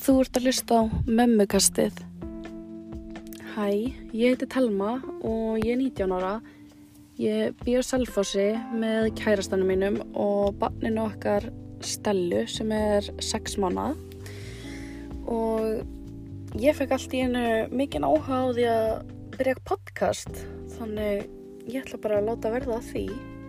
Þú ert að hlusta á Mömmukastið. Hæ, ég heiti Telma og ég er 19 ára. Ég bý á Selfossi með kærastanum mínum og barninu okkar Stellu sem er 6 mánaða. Og ég fekk allt í einu mikinn áhuga á því að byrja podcast, þannig ég ætla bara að láta verða að því.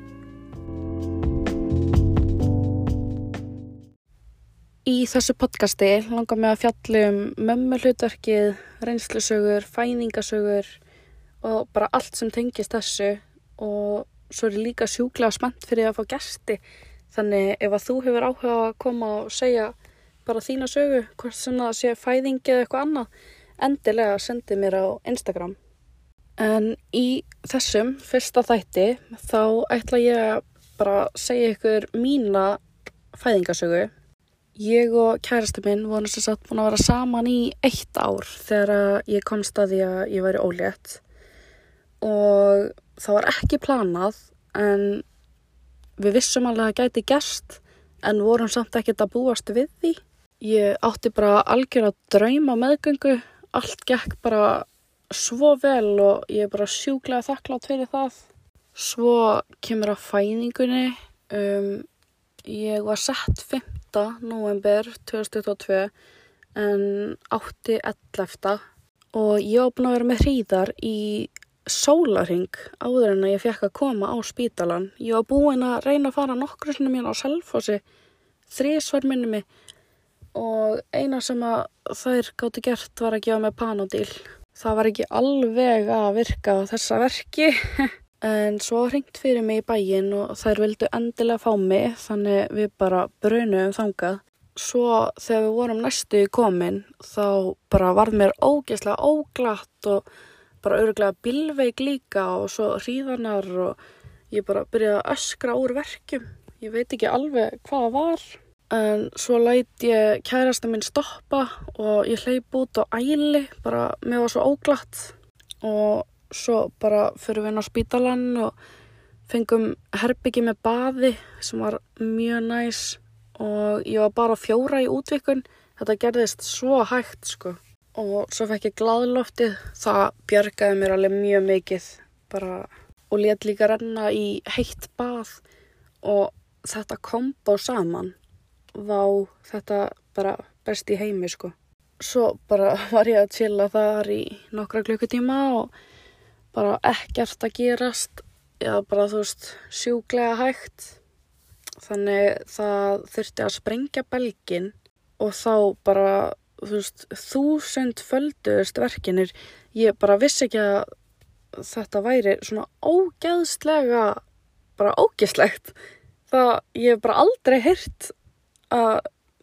Í þessu podcasti langar mig að fjalla mömmuhlutverkið, reynslusögur, fæðingasögur og bara allt sem tengist þessu, og svo er ég líka sjúklega spennt fyrir að fá gesti. Þannig ef að þú hefur áhuga að koma og segja bara þína sögu, hvort sem það sé fæðingi eða eitthvað annað, endilega sendi mér á Instagram. En í þessum fyrsta þætti þá ætla ég bara að segja ykkur mína fæðingasögu. Ég og kærasti minn vorum sem sagt búin að vera saman í 1 ár þegar ég komst að því að ég væri ólétt. Og það var ekki planað, en við vissum alveg að það gæti gerst, en vorum samt ekkert að búast við því. Ég átti bara algjör að drauma meðgöngu, allt gekk bara svo vel og ég er bara sjúklega þakklát fyrir það. Svo kemur að fæðingunni, ég var sett 5. nóvember 2022 en átti 11. og ég var búin að vera með hríðar í sólarhring áður en að ég fekk að koma á spítalan. Ég var búin að reyna að fara nokkru sinnum á Selfossi, 3 minni mig, og eina sem að þær gátu gert var að gefa mig Panodil. Það var ekki alveg að virka á þessa verki. En svo hringt fyrir mig í bæinn og þær vildu endilega fá mig, þannig við bara brunuðum þangað. Svo þegar við vorum næstu komin, þá bara varð mér ógeðslega óglatt og bara örugglega bílveik líka og svo hríðarnar, og ég bara byrjaði að öskra úr verkjum. Ég veit ekki alveg hvað það var. En svo læt ég kærasta minn stoppa og ég hleyp út á æli, bara mér var svo óglatt. Og svo bara fyrir við inn á spítalan og fengum herbyggi með baði sem var mjög næs, og ég var bara 4 í útvikun. Þetta gerðist svo hægt sko. Og svo fekk ég glaðloftið, það bjargaði mér alveg mjög mikið bara, og lét líka renna í heitt bað, og þetta kombo saman. Vá, þetta bara best í heimi sko. Svo bara var ég að chilla þar í nokkra klukkutíma og bara ekkert að gerast, eða bara sjúklega hægt. Þannig það þurfti að sprengja belginn og þá bara 1000 földuðust verkinir. Ég bara vissi ekki að þetta væri svona ógeðslega, bara ógeðslegt. Ég hef bara aldrei heyrt að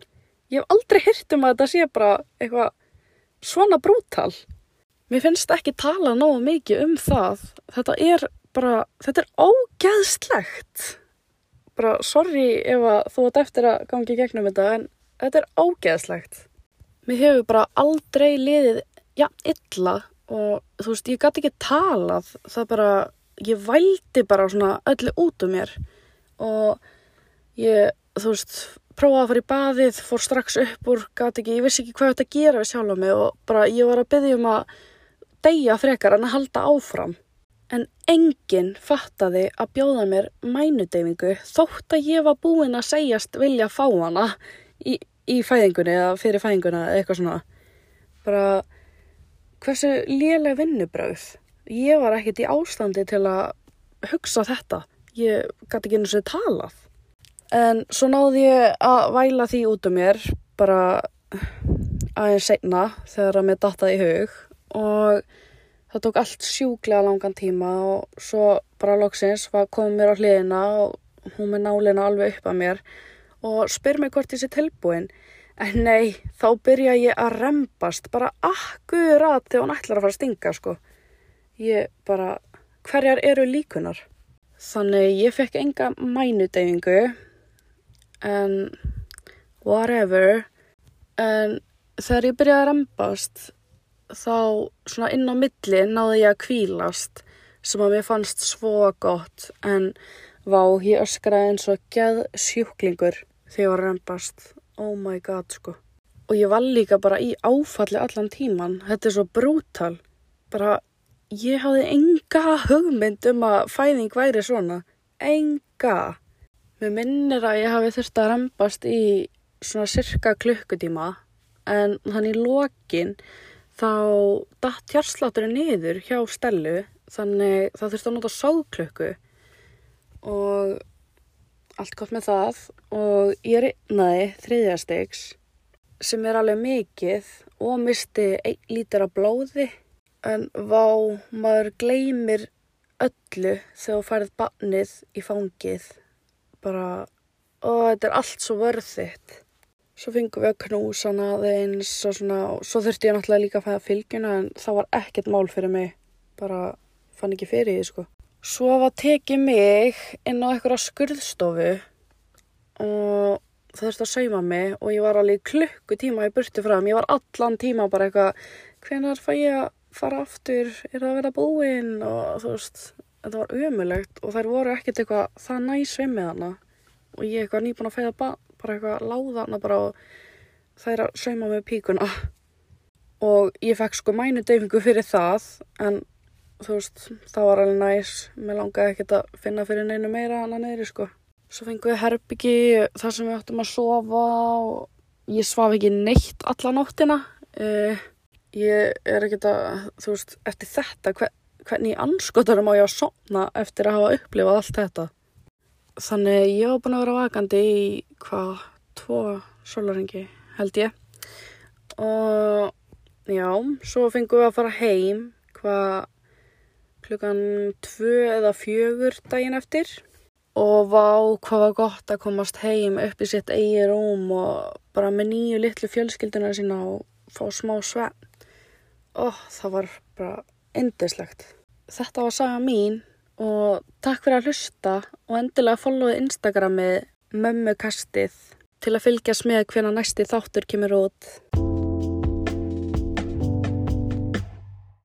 þetta sé bara eitthvað svona brútal. Mér finnst ekki tala nógu mikið það. Þetta er ógeðslegt. Bara sorry ef að þú átt eftir að gangi í gegnum þetta, en þetta er ógeðslegt. Mér hefur bara aldrei liðið illa, og ég gat ekki talað. Ég vældi bara svona öllu út mér, og ég, prófaði að fara í baðið, fór strax upp úr, ég vissi ekki hvað þetta gera við sjálfa mig, og bara ég var að biðja að deyja frekar en að halda áfram. En enginn fattaði að bjóða mér mænudeyfingu þótt að ég var búin að segjast vilja fá hana í fæðingunni eða fyrir fæðinguna eða eitthvað svona. Bara hversu léleg vinnubrögð. Ég var ekkert í ástandi til að hugsa þetta. Ég gat ekki einu sinni talað. En svo náði ég að væla því út mér bara aðeins seinna þegar að mér dattaði í hug, og það tók allt sjúklega langan tíma, og svo bara loksins var komið mér á hliðina og hún með nálina alveg upp að mér og spyr mig hvort ég sé tilbúin. En nei, þá byrja ég að rembast bara akkurat þegar hún ætlar að fara að stinga sko. Ég bara, hverjar eru líkunar? Þannig ég fekk enga mænudeyfingu, en whatever. En þegar ég byrjaði að rembast, þá svona inn á milli náði ég að hvílast, sem að mér fannst svo gott. En vá, ég öskraði eins og geðsjúklingur þegar ég var að rembast. Oh my god sko. Og ég var líka bara í áfalli allan tíman. Þetta svo brútal. Bara, ég hafði enga hugmynd að fæðing væri svona. Enga. Mér minnir að ég hafi þurft að rembast í svona cirka klukkutíma. En þannig í lokin þá datt hjartslátturinn niður hjá Stellu. Þannig það þurfti að nota sáðklukku. Og allt gott með það. Og ég rifnaði 3. stigs. Sem alveg mikið og misti 1 lítra af blóði. En maður gleymir öllu þegar þú færð barnið í fangið. Bara, þetta allt svo worth. Svo fengum við að knúsa hana aðeins og svona. Svo þurfti ég náttúrulega líka að fæða fylgjuna en það var ekkert mál fyrir mig. Bara fann ekki fyrir því, sko. Svo var tekið mig inn á einhverja skurðstofu og það þurfti að sauma mig og ég var alveg klukkutíma í burtu frá þeim. Ég var allan tíma bara eitthvað, hvenær fæ ég að fara aftur? Er það að vera búin? Og þú veist, þetta var ömurlegt og þær voru ekkert eitthvað það næs við mig hana. Og ég eitthvað nýbúin að fæða bara eitthvað láða hana bara og þær að sauma mig píkuna. Og ég fekk sko mænudeyfingu fyrir það, en þú veist, það var alveg næs. Mér langaði ekkert að finna fyrir neinu meira hana niðri, sko. Svo fengum við herbergi þar sem við áttum að sofa og ég svaf ekki neitt alla nóttina. Ég ekkert að, þú veist, eftir þetta, hvernig í andskotanum á ég að sofna eftir að hafa upplifað allt þetta. Þannig ég var búin að vera vakandi í 2 sólarhringi, held ég. Og já, svo fengum við að fara heim klukkan 2 eða 4 daginn eftir. Og hvað var gott að komast heim upp í sitt eigið rúm og bara með 9 litlu fjölskylduna sína og fá smá svefn. Það var bara yndislegt. Þetta var saga mín og takk fyrir að hlusta og endilega followið Instagramið mömmukastið til að fylgjast með hvenær næsti þáttur kemur út.